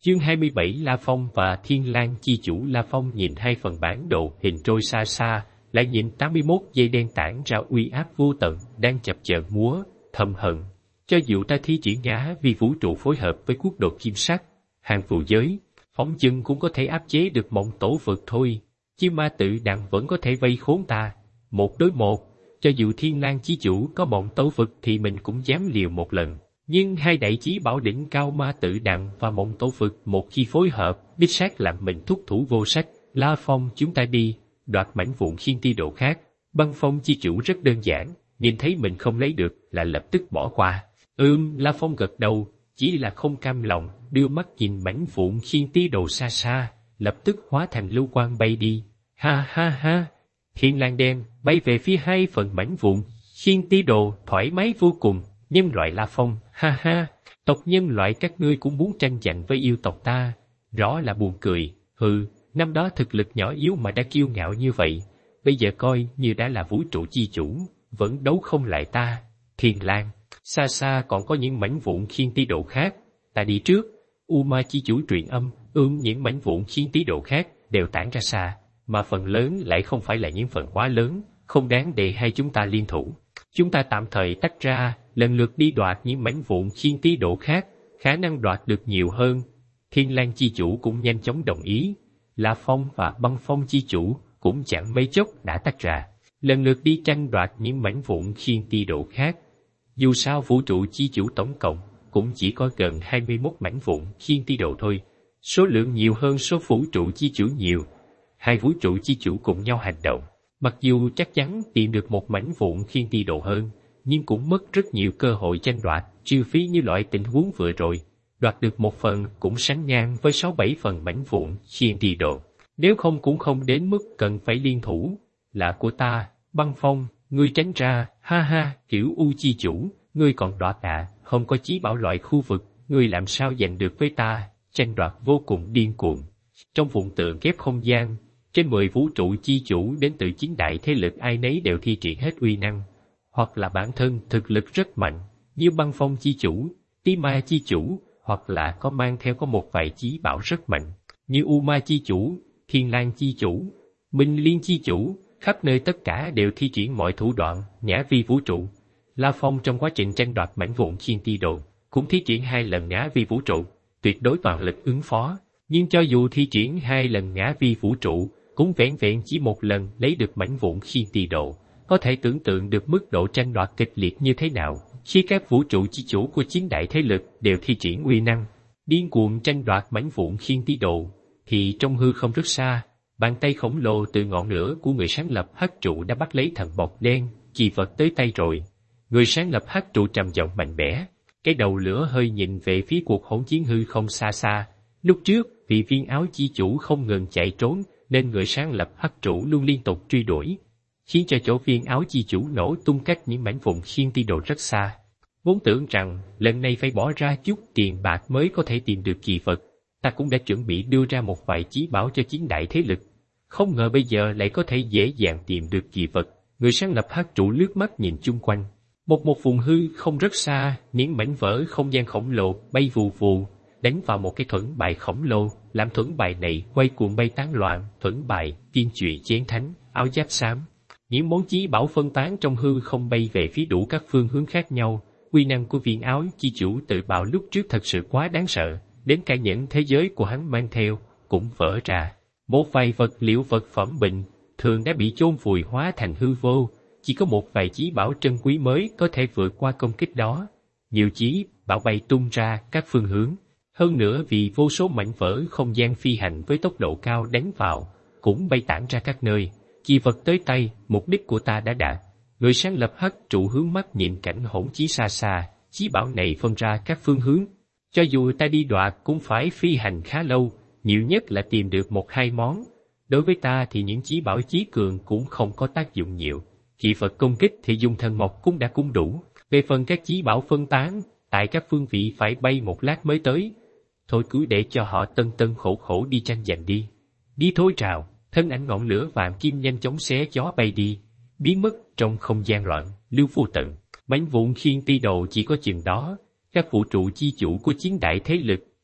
Chương 27 La Phong và Thiên Lang chi chủ. La Phong nhìn hai phần bản đồ hình trôi xa xa, lại nhìn 81 dây đen tản ra uy áp vô tận đang chập chờn múa, thầm hận. Cho dù ta thi triển ngã vi vũ trụ phối hợp với quốc độ kim sắc, hàng phù giới, phóng chừng cũng có thể áp chế được mộng tổ vực thôi. Chim ma tự đặng vẫn có thể vây khốn ta. Một đối một, cho dù Thiên Lang chi chủ có mộng tổ vực thì mình cũng dám liều một lần. Nhưng hai đại chí bảo đỉnh cao ma tự đặng và mộng tổ vực một khi phối hợp, đích xác làm mình thúc thủ vô sách. La Phong, chúng ta đi, đoạt mảnh vụn khiên ti độ khác. Băng Phong chi chủ rất đơn giản, nhìn thấy mình không lấy được là lập tức bỏ qua. La Phong gật đầu, chỉ là không cam lòng, đưa mắt nhìn mảnh vụn khiên ti đồ xa xa, lập tức hóa thành lưu quang bay đi. Ha ha ha! Thiên Lang đen bay về phía hai phần mảnh vụn khiên ti đồ, thoải mái vô cùng. Nhân loại La Phong, ha ha, tộc nhân loại các ngươi cũng muốn tranh giành với yêu tộc ta, rõ là buồn cười. Hừ, năm đó thực lực nhỏ yếu mà đã kiêu ngạo như vậy, bây giờ coi như đã là vũ trụ chi chủ, vẫn đấu không lại ta. Thiên Lang, xa xa còn có những mảnh vụn khiên tí độ khác, ta đi trước. U Ma chi chủ truyền âm, những mảnh vụn khiên tí độ khác đều tản ra xa, mà phần lớn lại không phải là những phần quá lớn, không đáng để hai chúng ta liên thủ. Chúng ta tạm thời tách ra, lần lượt đi đoạt những mảnh vụn khiên tí độ khác, khả năng đoạt được nhiều hơn. Thiên Lang chi chủ cũng nhanh chóng đồng ý. La Phong và Băng Phong chi chủ cũng chẳng mấy chốc đã tách ra, lần lượt đi tranh đoạt những mảnh vụn khiên tí độ khác. Dù sao vũ trụ chi chủ tổng cộng cũng chỉ có gần 21 mảnh vụn khiên tí độ thôi, số lượng nhiều hơn số vũ trụ chi chủ nhiều. Hai vũ trụ chi chủ cùng nhau hành động, mặc dù chắc chắn tìm được một mảnh vụn khiên ti độ hơn, nhưng cũng mất rất nhiều cơ hội tranh đoạt, trừ phí như loại tình huống vừa rồi. Đoạt được một phần cũng sánh ngang với 6-7 phần mảnh vụn khiên ti độ. Nếu không cũng không đến mức cần phải liên thủ. Là của ta, Băng Phong, ngươi tránh ra, ha ha, kiểu U chi chủ, ngươi còn đoạt không có chí bảo loại khu vực, ngươi làm sao giành được với ta, tranh đoạt vô cùng điên cuồng. Trong vùng tượng ghép không gian, trên 10 vũ trụ chi chủ đến từ 9 đại thế lực ai nấy đều thi triển hết uy năng, hoặc là bản thân thực lực rất mạnh, như Băng Phong chi chủ, Tí Ma chi chủ, hoặc là có mang theo có một vài chí bảo rất mạnh, như U Ma chi chủ, Thiên Lang chi chủ, Minh Liên chi chủ, khắp nơi tất cả đều thi triển mọi thủ đoạn, nhã vi vũ trụ. La Phong trong quá trình tranh đoạt mảnh vụn khiên ti đồ, cũng thi triển 2 lần nhã vi vũ trụ, tuyệt đối toàn lực ứng phó. Nhưng cho dù thi triển 2 lần nhã vi vũ trụ, cũng vẹn vẹn chỉ một lần lấy được mảnh vụn khiên ti độ, có thể tưởng tượng được mức độ tranh đoạt kịch liệt như thế nào. Khi các vũ trụ chi chủ của 9 đại thế lực đều thi triển uy năng, điên cuồng tranh đoạt mảnh vụn khiên ti độ, thì trong hư không rất xa, bàn tay khổng lồ từ ngọn lửa của người sáng lập hắc trụ đã bắt lấy thần bọc đen, kỳ vật tới tay rồi. Người sáng lập hắc trụ trầm giọng mạnh mẽ, cái đầu lửa hơi nhìn về phía cuộc hỗn chiến hư không xa xa. Lúc trước, vì viên áo chi chủ không ngừng chạy trốn, nên người sáng lập hắc trụ luôn liên tục truy đuổi, khiến cho chỗ viên áo chi chủ nổ tung cách những mảnh vụn khiên ti đồ rất xa. Vốn tưởng rằng lần này phải bỏ ra chút tiền bạc mới có thể tìm được kỳ vật, ta cũng đã chuẩn bị đưa ra một vài chí bảo cho 9 đại thế lực, không ngờ bây giờ lại có thể dễ dàng tìm được kỳ vật. Người sáng lập hắc trụ lướt mắt nhìn chung quanh, một vùng hư không rất xa, những mảnh vỡ không gian khổng lồ bay vù vù, đánh vào một cái thuẫn bài khổng lồ, làm thuẫn bài này quay cuồng bay tán loạn. Thuẫn bài, tiên trụy chén thánh, áo giáp xám, những món chí bảo phân tán trong hư không bay về phía đủ các phương hướng khác nhau. Uy năng của viên áo chi chủ tự bạo lúc trước thật sự quá đáng sợ, đến cả những thế giới của hắn mang theo cũng vỡ ra. Một vài vật liệu vật phẩm bình thường đã bị chôn vùi hóa thành hư vô, chỉ có một vài chí bảo trân quý mới có thể vượt qua công kích đó. Nhiều chí bảo bay tung ra các phương hướng, hơn nữa vì vô số mảnh vỡ không gian phi hành với tốc độ cao đánh vào, cũng bay tản ra các nơi. Kỳ vật tới tay, mục đích của ta đã đạt. Người sáng lập hắc trụ hướng mắt nhìn cảnh hỗn chiến xa xa, chí bảo này phân ra các phương hướng. Cho dù ta đi đoạt cũng phải phi hành khá lâu, nhiều nhất là tìm được 1-2 món. Đối với ta thì những chí bảo chí cường cũng không có tác dụng nhiều. Kỳ vật công kích thì dùng thần mộc cũng đã cũng đủ. Về phần các chí bảo phân tán, tại các phương vị phải bay một lát mới tới. Thôi cứ để cho họ tân tân khổ khổ đi tranh giành đi. Đi thôi trào, thân ảnh ngọn lửa vàng kim nhanh chóng xé gió bay đi, biến mất trong không gian loạn, lưu vô tận. Mảnh vụn khiên ti đồ chỉ có chừng đó, các vũ trụ chi chủ của 9 đại thế lực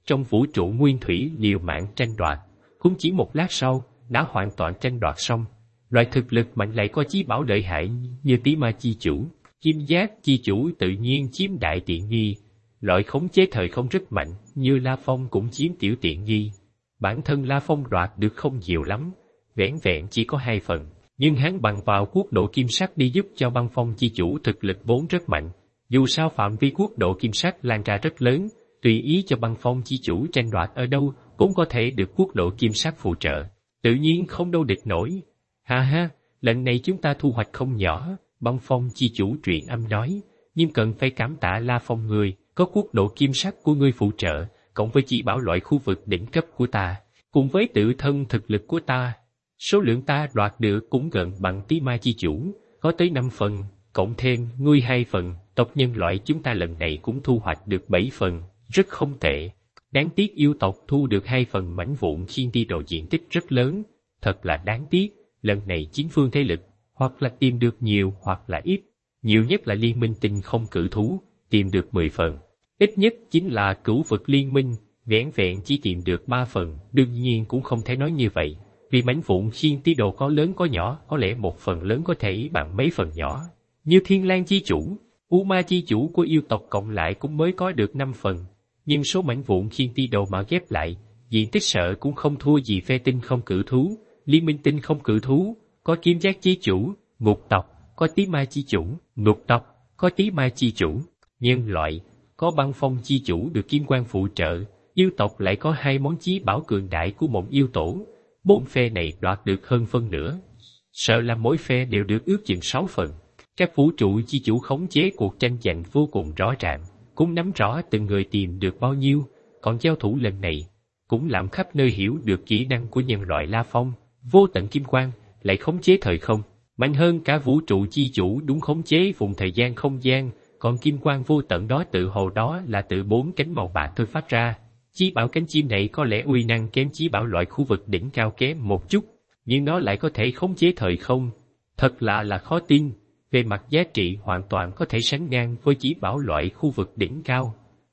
trong vũ trụ nguyên thủy liều mạng tranh đoạt, cũng chỉ một lát sau, đã hoàn toàn tranh đoạt xong. Loại thực lực mạnh lại có chí bảo lợi hại như Tí Ma Chi Chủ, Kim Giác Chi Chủ tự nhiên chiếm đại tiện nghi. Loại khống chế thời không rất mạnh như La Phong cũng chiếm tiểu tiện nghi. Bản thân La Phong đoạt được không nhiều lắm, vẻn vẹn chỉ có 2 phần, nhưng hắn bằng vào quốc độ kim sắc đi giúp cho Băng Phong Chi Chủ thực lực vốn rất mạnh. Dù sao phạm vi quốc độ kim sắc lan ra rất lớn, tùy ý cho Băng Phong Chi Chủ tranh đoạt ở đâu cũng có thể được quốc độ kim sắc phụ trợ, tự nhiên không đâu địch nổi. Ha ha, lần này chúng ta thu hoạch không nhỏ, Băng Phong Chi Chủ truyền âm nói, nhưng cần phải cảm tạ La Phong người, có quốc độ kim sắc của ngươi phụ trợ, cộng với chỉ bảo loại khu vực đỉnh cấp của ta, cùng với tự thân thực lực của ta. Số lượng ta đoạt được cũng gần bằng Tí Ma Chi Chủ, có tới 5 phần, cộng thêm ngươi 2 phần, tộc nhân loại chúng ta lần này cũng thu hoạch được 7 phần, rất không tệ. Đáng tiếc yêu tộc thu được 2 phần mảnh vụn khiên ti đồ diện tích rất lớn, thật là đáng tiếc, lần này chiến phương thế lực, hoặc là tìm được nhiều hoặc là ít, nhiều nhất là liên minh tinh không cử thú, tìm được 10 phần. Ít nhất chính là cửu vực liên minh, vẻn vẹn chỉ tìm được 3 phần, đương nhiên cũng không thể nói như vậy, vì mảnh vụn khiên tí đồ có lớn có nhỏ, có lẽ một phần lớn có thể bằng mấy phần nhỏ. Như Thiên Lang Chi Chủ, U Ma Chi Chủ của yêu tộc cộng lại cũng mới có được 5 phần, nhưng số mảnh vụn khiên tí đồ mà ghép lại, diện tích sợ cũng không thua gì phe tinh không cử thú, liên minh tinh không cử thú, có Kim Giác Chi Chủ, ngục tộc, có Tí Ma Chi Chủ, ngục tộc, có Tí Ma Chi Chủ, nhân loại, có Băng Phong Chi Chủ được kim quang phụ trợ, yêu tộc lại có 2 món chí bảo cường đại của Mộng Yêu Tổ, 4 phe này đoạt được hơn phân nửa. Sợ là mỗi phe đều được ước chừng 6 phần. Các vũ trụ chi chủ khống chế cuộc tranh giành vô cùng rõ ràng, cũng nắm rõ từng người tìm được bao nhiêu, còn giao thủ lần này, cũng làm khắp nơi hiểu được kỹ năng của nhân loại La Phong, vô tận kim quang, lại khống chế thời không, mạnh hơn cả vũ trụ chi chủ đúng khống chế vùng thời gian không gian, còn kim quang vô tận đó tự hồ đó là từ 4 cánh màu bạc thôi phát ra. Chí bảo cánh chim này có lẽ uy năng kém chí bảo loại khu vực đỉnh cao kém một chút, nhưng nó lại có thể khống chế thời không. Thật là khó tin, về mặt giá trị hoàn toàn có thể sánh ngang với chí bảo loại khu vực đỉnh cao.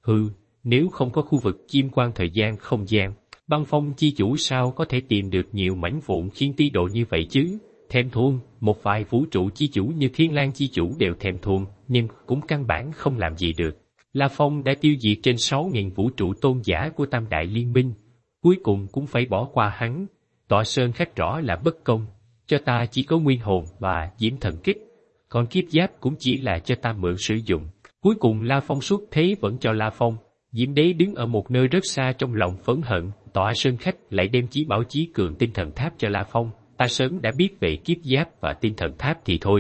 Nếu không có khu vực kim quang thời gian không gian, Băng Phong Chi Chủ sao có thể tìm được nhiều mảnh vụn khiên tí độ như vậy chứ? Thèm thuồng, một vài vũ trụ chi chủ như Thiên Lang Chi Chủ đều thèm thuồng, nhưng cũng căn bản không làm gì được. La Phong đã tiêu diệt trên 6.000 vũ trụ tôn giả của Tam Đại Liên Minh, cuối cùng cũng phải bỏ qua hắn. Tọa Sơn Khách rõ là bất công, cho ta chỉ có nguyên hồn và diễm thần kích, còn kiếp giáp cũng chỉ là cho ta mượn sử dụng. Cuối cùng La Phong xuất thế vẫn cho La Phong. Diễm Đế đứng ở một nơi rất xa trong lòng phẫn hận, Tọa Sơn Khách lại đem chí bảo chí cường tinh thần tháp cho La Phong. Ta sớm đã biết về kiếp giáp và tinh thần tháp thì thôi,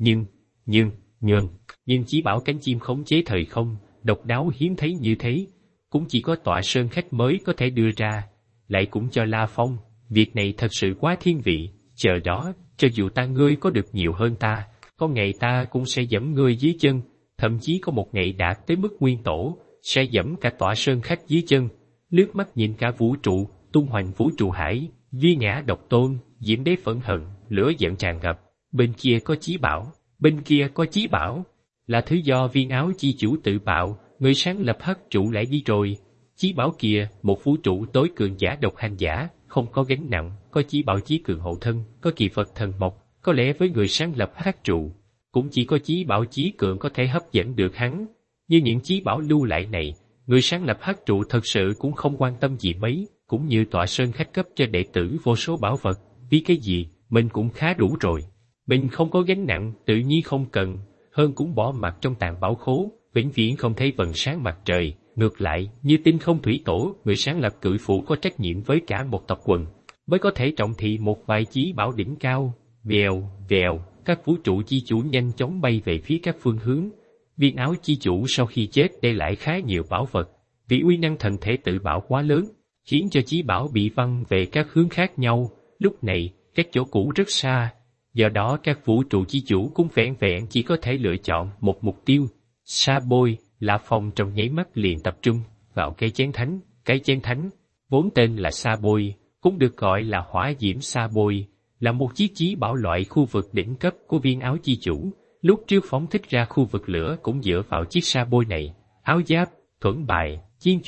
nhưng chí bảo cánh chim khống chế thời không, độc đáo hiếm thấy như thế, cũng chỉ có Tọa Sơn Khách mới có thể đưa ra, lại cũng cho La Phong. Việc này thật sự quá thiên vị, chờ đó, cho dù ta ngươi có được nhiều hơn ta, có ngày ta cũng sẽ giẫm ngươi dưới chân, thậm chí có một ngày đạt tới mức nguyên tổ, sẽ giẫm cả Tọa Sơn Khách dưới chân. Lướt mắt nhìn cả vũ trụ, tung hoành vũ trụ hải, duy ngã độc tôn, Diễm Đế phẫn hận, lửa giận tràn ngập. Bên kia có chí bảo, bên kia có chí bảo, là thứ do Viên Áo Chi Chủ tự bạo, người sáng lập Hắc Trụ lại đi rồi. Chí bảo kia, một vũ trụ tối cường giả độc hành giả, không có gánh nặng, có chí bảo chí cường hộ thân, có kỳ vật thần mộc, có lẽ với người sáng lập Hắc Trụ, cũng chỉ có chí bảo chí cường có thể hấp dẫn được hắn. Như những chí bảo lưu lại này, người sáng lập Hắc Trụ thật sự cũng không quan tâm gì mấy, cũng như Tọa Sơn Khách cấp cho đệ tử vô số bảo vật, vì cái gì, mình cũng khá đủ rồi. Mình không có gánh nặng, tự nhiên không cần, hơn cũng bỏ mặt trong tàng bảo khố, vĩnh viễn không thấy vầng sáng mặt trời. Ngược lại, như Tinh Không Thủy Tổ, người sáng lập Cự Phụ có trách nhiệm với cả một tộc quần, mới có thể trọng thị một vài chí bảo đỉnh cao. Vèo, vèo, các vũ trụ chi chủ nhanh chóng bay về phía các phương hướng. Viên Áo Chi Chủ sau khi chết để lại khá nhiều bảo vật, vì uy năng thần thể tự bảo quá lớn, khiến cho chí bảo bị văng về các hướng khác nhau. Lúc này, các chỗ cũ rất xa, do đó các vũ trụ chi chủ cũng vẹn vẹn chỉ có thể lựa chọn một mục tiêu. Sa Bôi, La Phong trong nháy mắt liền tập trung vào cây chén thánh. Cây chén thánh, vốn tên là Sa Bôi, cũng được gọi là Hỏa Diễm Sa Bôi, là một chiếc chí bảo loại khu vực đỉnh cấp của Viên Áo Chi Chủ. Lúc trước phóng thích ra khu vực lửa cũng dựa vào chiếc Sa Bôi này. Áo giáp, thuẫn bài, chiên chùy,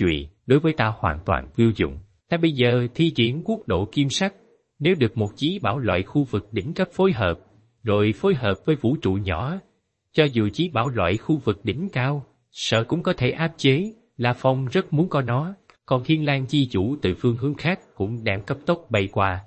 đối với ta hoàn toàn vô dụng. Ta bây giờ thi triển quốc độ kim sắc, nếu được một chí bảo loại khu vực đỉnh cấp phối hợp, rồi phối hợp với vũ trụ nhỏ, cho dù chí bảo loại khu vực đỉnh cao, sợ cũng có thể áp chế. La Phong rất muốn có nó, còn Thiên Lang chi chủ từ phương hướng khác cũng đang cấp tốc bay qua.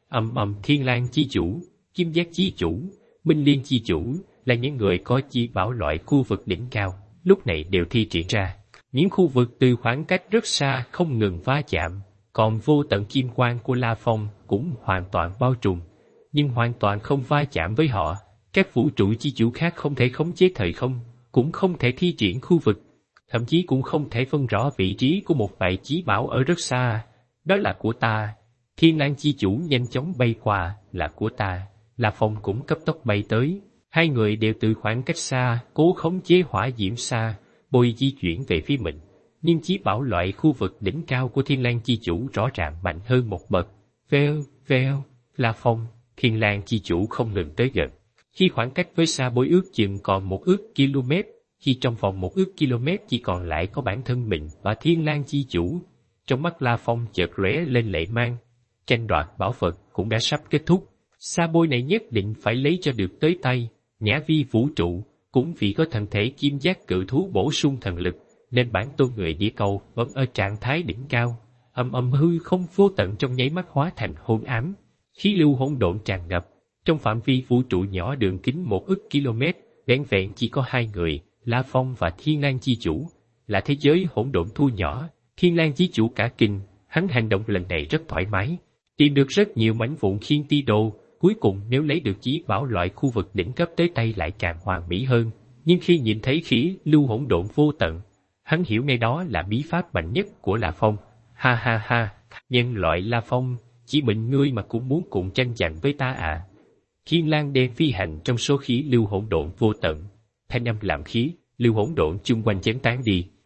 Thiên Lang chi chủ, Kim Giác chi chủ, Minh Liên chi chủ là những người có chí bảo loại khu vực đỉnh cao, lúc này đều thi triển ra. Những khu vực từ khoảng cách rất xa không ngừng va chạm, còn vô tận kim quang của La Phong cũng hoàn toàn bao trùm, nhưng hoàn toàn không va chạm với họ. Các vũ trụ chi chủ khác không thể khống chế thời không, cũng không thể thi triển khu vực, thậm chí cũng không thể phân rõ vị trí của một vài chí bảo ở rất xa. Đó là của ta. Thiên Lang chi chủ nhanh chóng bay qua, là của ta. La Phong cũng cấp tốc bay tới. Hai người đều từ khoảng cách xa, cố khống chế hỏa diễm xa, bôi di chuyển về phía mình. Nhưng chí bảo loại khu vực đỉnh cao của Thiên Lang chi chủ rõ ràng mạnh hơn một bậc. Veo, La Phong, Thiên Lang chi chủ không ngừng tới gần. Khi khoảng cách với Sa Bối ước chừng còn 1 ức km, khi trong vòng 1 ức km chỉ còn lại có bản thân mình và Thiên Lang chi chủ, trong mắt La Phong chợt lóe lên lệ mang. Tranh đoạt bảo vật cũng đã sắp kết thúc. Sa Bối này nhất định phải lấy cho được tới tay. Nhã vi vũ trụ cũng vì có thần thể kim giác cự thú bổ sung thần lực, nên bản tôn người địa cầu vẫn ở trạng thái đỉnh cao. Hư không vô tận trong nháy mắt hóa thành hôn ám, khí lưu hỗn độn tràn ngập. Trong phạm vi vũ trụ nhỏ đường kính 1 ức km, vẹn vẹn chỉ có hai người, La Phong và Thiên Lang chi chủ, là thế giới hỗn độn thu nhỏ. Thiên Lang chi chủ cả kinh, hắn hành động lần này rất thoải mái, tìm được rất nhiều mảnh vụn khiên ti đồ. Cuối cùng nếu lấy được chí bảo loại khu vực đỉnh cấp tới tay lại càng hoàn mỹ hơn. Nhưng khi nhìn thấy khí lưu hỗn độn vô tận, hắn hiểu ngay đó là bí pháp mạnh nhất của La Phong. Ha, nhân loại La Phong, chỉ mình ngươi mà cũng muốn cùng tranh giành với ta à? Thiên Lang đem phi hành trong số khí lưu hỗn độn vô tận, thanh âm làm khí lưu hỗn độn chung quanh chấn tán đi.